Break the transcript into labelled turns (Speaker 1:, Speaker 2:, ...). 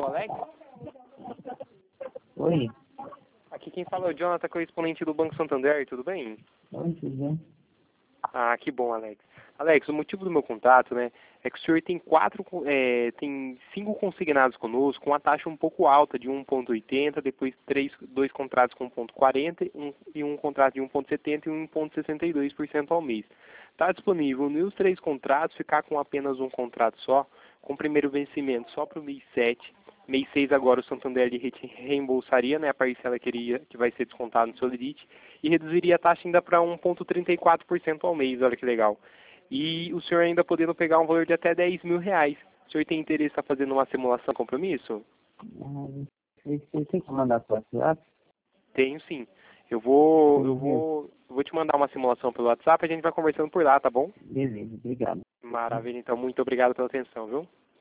Speaker 1: o Alex?
Speaker 2: Oi.
Speaker 1: Aqui quem fala é o Jonathan, correspondente do Banco Santander, tudo bem?
Speaker 2: Oi, tudo bem?
Speaker 1: Ah, que bom, Alex. Alex, o motivo do meu contato, né, é que o senhor tem tem 5 consignados conosco, com uma taxa um pouco alta de 1,80, depois dois contratos com 1,40 e um contrato de 1,70 e 1,62% ao mês. Está disponível nos 3 contratos, ficar com apenas um contrato só, com o primeiro vencimento só para o mês 7. Mês 6 agora o Santander reembolsaria, né, a parcela que vai ser descontada no seu limite e reduziria a taxa ainda para 1,34% ao mês, olha que legal. E o senhor ainda podendo pegar um valor de até R$ 10.000. O senhor tem interesse em estar fazendo uma simulação de compromisso?
Speaker 2: Você tem que mandar para o WhatsApp?
Speaker 1: Tenho sim. Eu vou te mandar uma simulação pelo WhatsApp e a gente vai conversando por lá, tá bom?
Speaker 2: Beleza, obrigado.
Speaker 1: Maravilha, então muito obrigado pela atenção, viu?